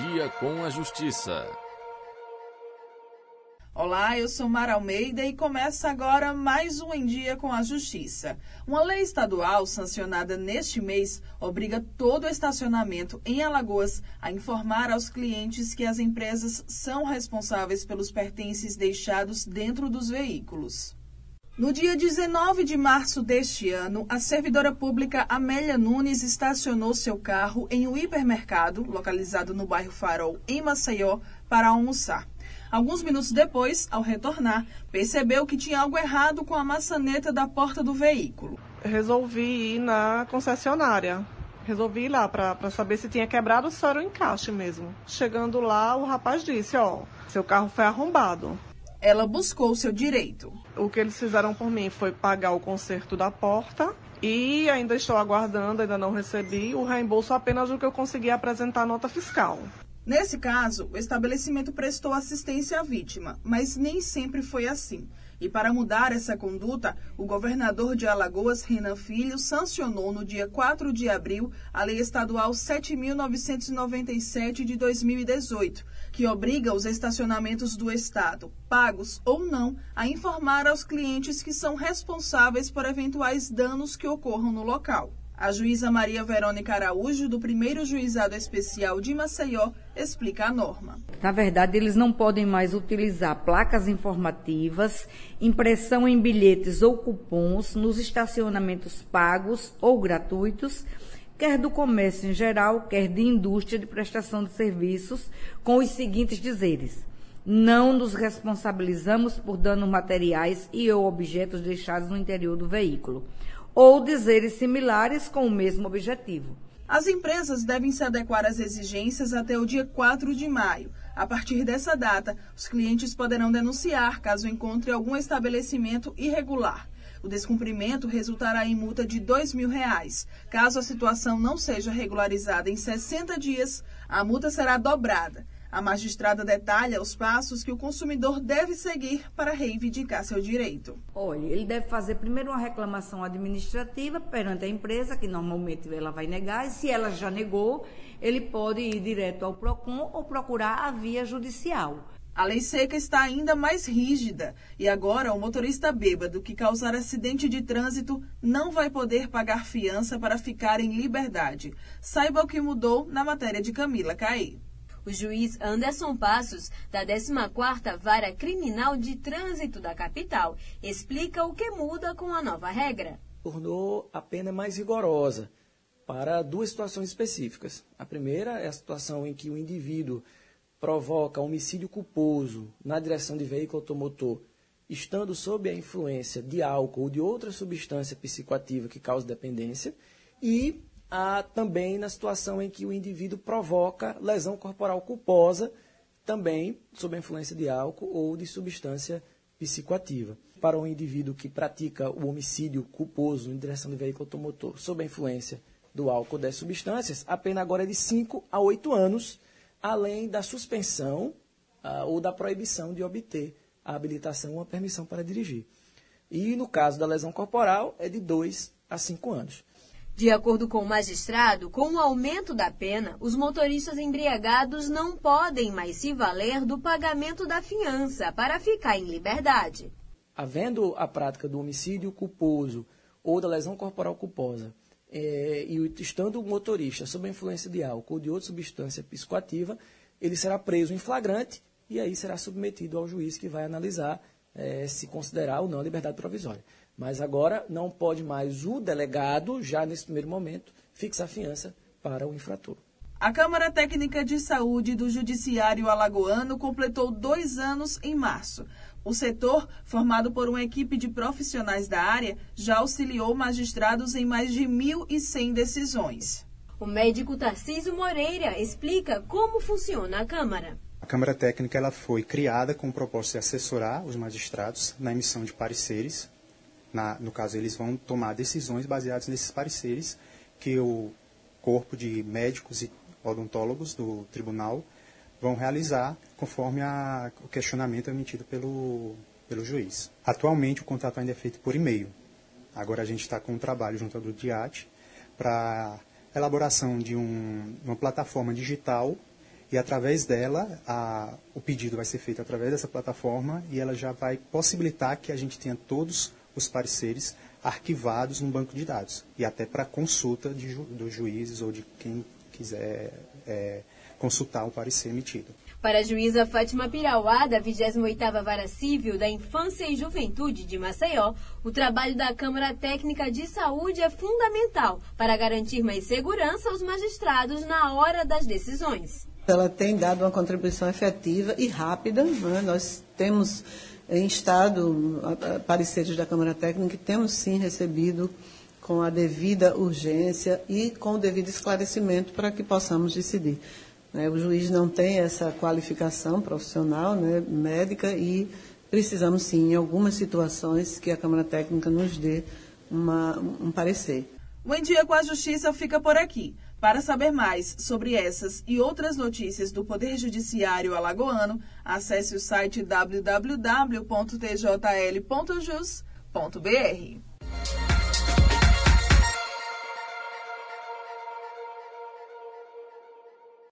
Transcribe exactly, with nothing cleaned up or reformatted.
Dia com a Justiça. Olá, eu sou Mara Almeida e começa agora mais um Em Dia com a Justiça. Uma lei estadual sancionada neste mês obriga todo o estacionamento em Alagoas a informar aos clientes que as empresas são responsáveis pelos pertences deixados dentro dos veículos. No dia dezenove de março deste ano, a servidora pública Amélia Nunes estacionou seu carro em um hipermercado, localizado no bairro Farol, em Maceió, para almoçar. Alguns minutos depois, ao retornar, percebeu que tinha algo errado com a maçaneta da porta do veículo. Resolvi ir na concessionária. Resolvi ir lá para saber se tinha quebrado ou se era o encaixe mesmo. Chegando lá, o rapaz disse, ó, seu carro foi arrombado. Ela buscou seu direito. O que eles fizeram por mim foi pagar o conserto da porta e ainda estou aguardando, ainda não recebi o reembolso apenas do que eu consegui apresentar a nota fiscal. Nesse caso, o estabelecimento prestou assistência à vítima, mas nem sempre foi assim. E para mudar essa conduta, o governador de Alagoas, Renan Filho, sancionou no dia quatro de abril a Lei Estadual sete mil novecentos e noventa e sete de dois mil e dezoito, que obriga os estacionamentos do Estado, pagos ou não, a informar aos clientes que são responsáveis por eventuais danos que ocorram no local. A juíza Maria Verônica Araújo, do primeiro Juizado Especial de Maceió, explica a norma. Na verdade, eles não podem mais utilizar placas informativas, impressão em bilhetes ou cupons nos estacionamentos pagos ou gratuitos, quer do comércio em geral, quer de indústria de prestação de serviços, com os seguintes dizeres: não nos responsabilizamos por danos materiais e ou objetos deixados no interior do veículo, ou dizeres similares com o mesmo objetivo. As empresas devem se adequar às exigências até o dia quatro de maio. A partir dessa data, os clientes poderão denunciar caso encontre algum estabelecimento irregular. O descumprimento resultará em multa de dois mil reais. Caso a situação não seja regularizada em sessenta dias, a multa será dobrada. A magistrada detalha os passos que o consumidor deve seguir para reivindicar seu direito. Olha, ele deve fazer primeiro uma reclamação administrativa perante a empresa, que normalmente ela vai negar, e se ela já negou, ele pode ir direto ao PROCON ou procurar a via judicial. A lei seca está ainda mais rígida e agora o motorista bêbado que causar acidente de trânsito não vai poder pagar fiança para ficar em liberdade. Saiba o que mudou na matéria de Camila Caí. O juiz Anderson Passos, da décima quarta Vara Criminal de Trânsito da capital, explica o que muda com a nova regra. Tornou a pena mais rigorosa para duas situações específicas. A primeira é a situação em que o indivíduo provoca homicídio culposo na direção de veículo automotor, estando sob a influência de álcool ou de outra substância psicoativa que causa dependência, e Há também na situação em que o indivíduo provoca lesão corporal culposa, também sob a influência de álcool ou de substância psicoativa. Para o indivíduo que pratica o homicídio culposo em direção de veículo automotor sob a influência do álcool ou das substâncias, a pena agora é de cinco a oito anos, além da suspensão ah, ou da proibição de obter a habilitação ou a permissão para dirigir. E no caso da lesão corporal, é de dois a cinco anos. De acordo com o magistrado, com o aumento da pena, os motoristas embriagados não podem mais se valer do pagamento da fiança para ficar em liberdade. Havendo a prática do homicídio culposo ou da lesão corporal culposa, é, e estando o motorista sob a influência de álcool ou de outra substância psicoativa, ele será preso em flagrante e aí será submetido ao juiz que vai analisar é, se considerar ou não a liberdade provisória. Mas agora não pode mais o delegado, já nesse primeiro momento, fixar fiança para o infrator. A Câmara Técnica de Saúde do Judiciário Alagoano completou dois anos em março. O setor, formado por uma equipe de profissionais da área, já auxiliou magistrados em mais de mil e cem decisões. O médico Tarcísio Moreira explica como funciona a Câmara. A Câmara Técnica ela foi criada com o propósito de assessorar os magistrados na emissão de pareceres. Na, no caso, eles vão tomar decisões baseadas nesses pareceres que o corpo de médicos e odontólogos do tribunal vão realizar conforme a, o questionamento emitido pelo, pelo juiz. Atualmente, o contrato ainda é feito por e-mail. Agora a gente está com um trabalho junto ao DIAT para elaboração de um, uma plataforma digital e através dela, a, o pedido vai ser feito através dessa plataforma e ela já vai possibilitar que a gente tenha todos os pareceres arquivados no banco de dados e até para consulta de ju, dos juízes ou de quem quiser é, consultar o parecer emitido. Para a juíza Fátima Pirauá, da vigésima oitava Vara Civil da Infância e Juventude de Maceió, o trabalho da Câmara Técnica de Saúde é fundamental para garantir mais segurança aos magistrados na hora das decisões. Ela tem dado uma contribuição efetiva e rápida, né? Nós temos em estado pareceres da Câmara Técnica que temos sim recebido com a devida urgência e com o devido esclarecimento para que possamos decidir. O juiz não tem essa qualificação profissional, né, médica, e precisamos, sim, em algumas situações, que a Câmara Técnica nos dê uma, um parecer. O Em Dia com a Justiça fica por aqui. Para saber mais sobre essas e outras notícias do Poder Judiciário alagoano, acesse o site w w w ponto t j l ponto jus ponto b r.